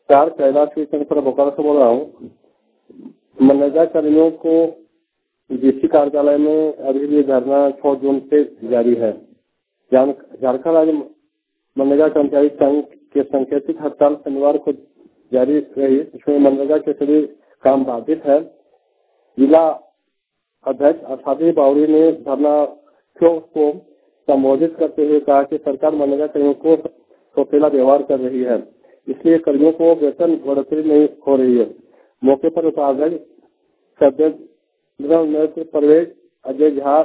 चार कैलाश चंद्र बोकारो से बोल रहा हूँ। मनरेगा कर्मियों को डीसी कार्यालय में अभी भी धरना 6 जून से जारी है। झारखंड राज्य मनरेगा कर्मचारी संघ के सांकेतिक हड़ताल शनिवार को जारी रही। इसमें मनरेगा के सभी काम बाधित है। जिला अध्यक्ष असादी बावरी ने धरना को संबोधित करते हुए कहा कि सरकार मनरेगा कर्मियों को सौतेला व्यवहार कर रही है, इसलिए कर्मियों को वेतन बढ़ोतरी नहीं हो रही है। मौके पर उपाध्यक्ष सदस्य परवेज, अजय झा,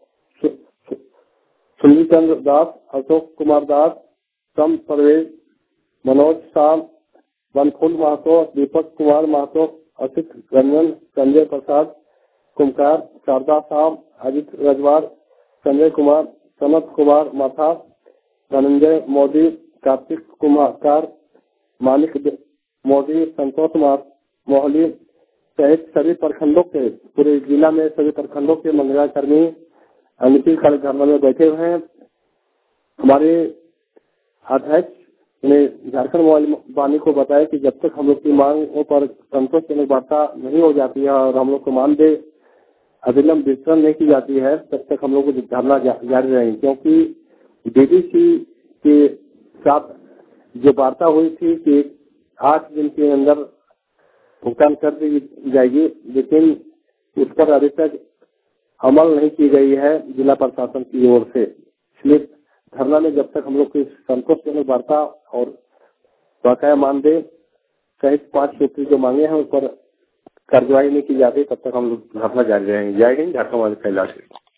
सुनील चंद्र दास, अशोक कुमार दास, कम परवेज, मनोज शाह, बनफुल महतो, दीपक कुमार महतो, असित रंजन, संजय प्रसाद कुमकार, शारदा साहब, अजित रजवार, संजय कुमार, सनत कुमार माथा, धनंजय मोदी, कार्तिक कुमार, मानिक मोदी, संतोष मोहली सहित सभी प्रखंडों के पूरे जिला में सभी प्रखंडों के मनरेगा कर्मी अनिश्चितकालीन धरना में बैठे हुए हैं। हमारे अध्यक्ष ने झारखंड वाणी को बताया कि जब तक हम लोग की मांगों पर संतोषजनक वार्ता नहीं हो जाती है और हम लोग को मानदेय अविलंब वितरण नहीं की जाती है, तब तक हम लोग को धरना जारी रहेंगे। क्योंकि डीडीसी के साथ जो वार्ता हुई थी कि 8 दिन के अंदर भुगतान कर दी जाएगी, लेकिन उस पर अभी तक अमल नहीं की गई है जिला प्रशासन की ओर से। इसलिए धरना में जब तक हम लोग की संतोषजनक वार्ता और बकाया मानदेय सहित 5 सूत्री जो मांगे हैं उस पर कार्रवाई नहीं की जाती, तब तक हम लोग धरना जारी रहेंगे। जय हिंद, झारखंड वाले कैलाश।